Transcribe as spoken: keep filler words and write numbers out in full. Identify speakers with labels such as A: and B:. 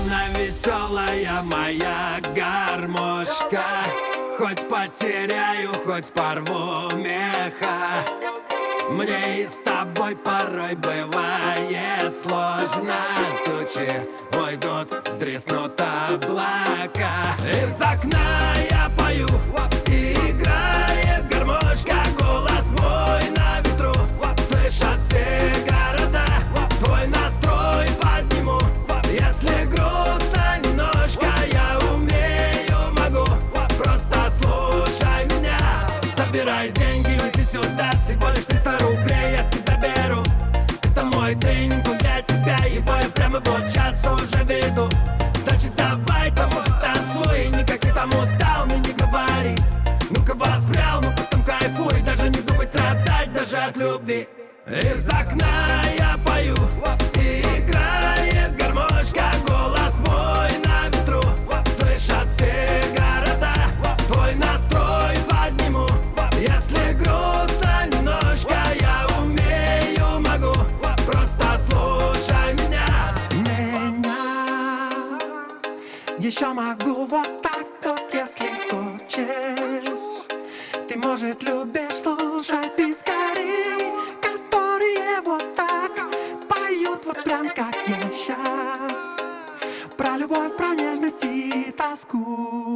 A: Она веселая моя гармошка, хоть потеряю, хоть порву меха. Мне и с тобой порой бывает сложно. Тучи уйдут, сдреснут облака. Из окна я пою, и играет гармошка. Голос мой на ветру, слышат все города. Твой настрой подниму, если грустно немножко. Я умею, могу, просто слушай меня. Собирай деньги, неси сюда, всего лишь триста рублей я с тебя беру. Это мой тренинг, он для тебя, его я прямо вот сейчас уже веду. Значит давай-ка, может, танцуй, никаких там устал, мне не говори. Ну-ка воспрял, ну потом кайфуй, даже не думай страдать даже от любви. Из окна я пою, и играет гармошка. Голос мой на ветру, слышат все города. Твой настрой подниму, если грустно немножко. Я умею, могу, просто слушай меня. Меня еще могу вот так вот, если хочешь. Ты, может, любишь слушать пескарей, которые вот так поют, вот прям как я сейчас, про любовь, про нежность и тоску.